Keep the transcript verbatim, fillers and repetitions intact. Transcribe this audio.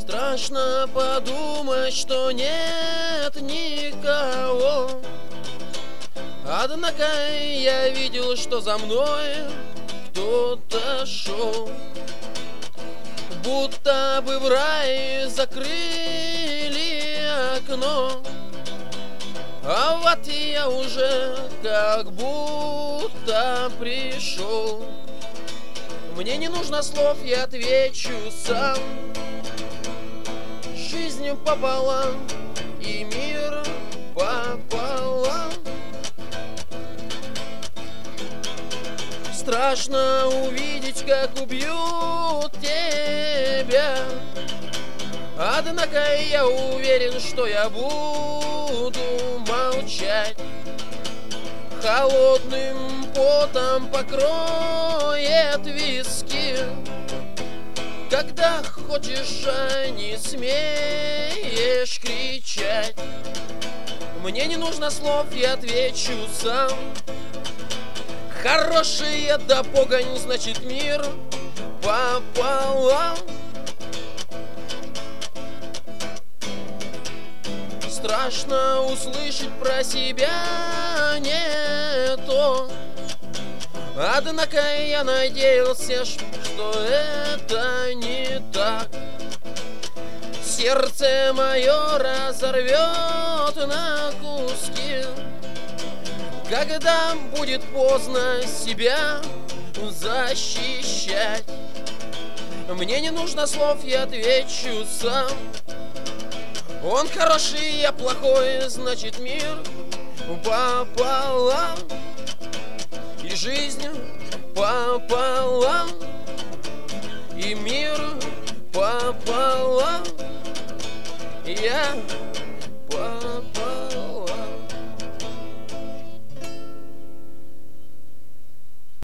Страшно подумать, что нет никого. Однако я видел, что за мной кто-то шел, будто бы в рай закрыли окно. А вот я уже как будто пришел. Мне не нужно слов, я отвечу сам. Жизнь пополам и мир пополам. Страшно увидеть, как убьют тебя. Однако я уверен, что я буду молчать. Холодным потом покроет виски. Когда хочешь, а не смеешь кричать. Мне не нужно слов, я отвечу сам. Хорошие да погонь, значит мир пополам. Страшно услышать про себя не то. Однако я надеялся, что это не так. Сердце мое разорвет на куски, когда будет поздно себя защищать. Мне не нужно слов, я отвечу сам. Он хороший, я плохой, значит мир пополам. И жизнь пополам, и мир пополам. Я